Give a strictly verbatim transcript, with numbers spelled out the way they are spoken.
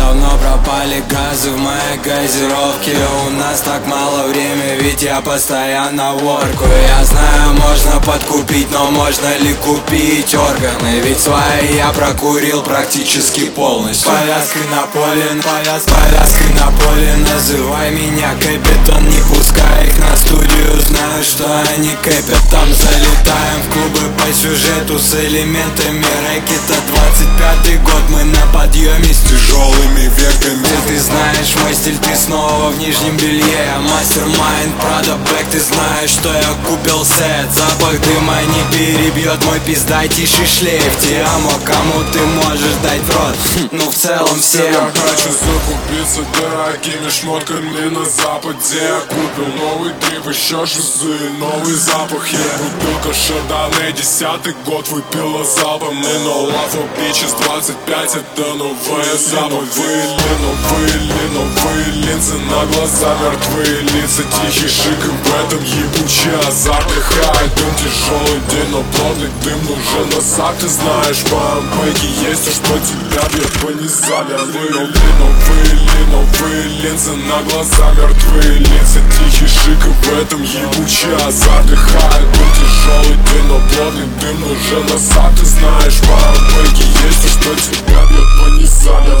давно пропали газы в моей газировке. У нас так мало времени, ведь я постоянно воркую. Я знаю, можно подкупить, но можно ли купить органы? Ведь свои я прокурил практически полностью. Повязкой на поле, повяз, повязкой на поле. Называй меня капитан, не пускай их на студию. Знаю, что они кэпят, там залетаем в клубы по сюжету с элементами рэкета. Двадцать пятый год, мы на подъеме с тяжелыми веками. Ты знаешь мой стиль, ты снова в нижнем белье. Мастер-майнд, Прада Бэк, ты знаешь, что я купил сет. Запах дыма не перебьет мой пиздатейший шлейф. Тиамо, кому ты можешь дать в рот? Ну в целом всем. Я хочу закупиться дорогими шмотками на западе. Я купил новый трип, еще шизы, новый запах. Я бутылка Шардоне, десятый год выпила залпом. И no love for bitches, двадцать пять это новая запах. Новые ли, новые ли, новые линзы на глаза, мертвые лица, тихий шик. И в этом ебучий азарт. Дыхает дым, тяжелый день, но плотный дым уже носак. Ты знаешь, по амбеге есть то, что тебя бьет по низам. Новые ли, новые ли, новые линзы на глаза, мертвые лица, тихий шик. И в этом ебучий азарт. Дыхает дым, тяжелый день, но плотный дым уже носак. Ты знаешь, по амбеге есть то, что тебя бьет по низам.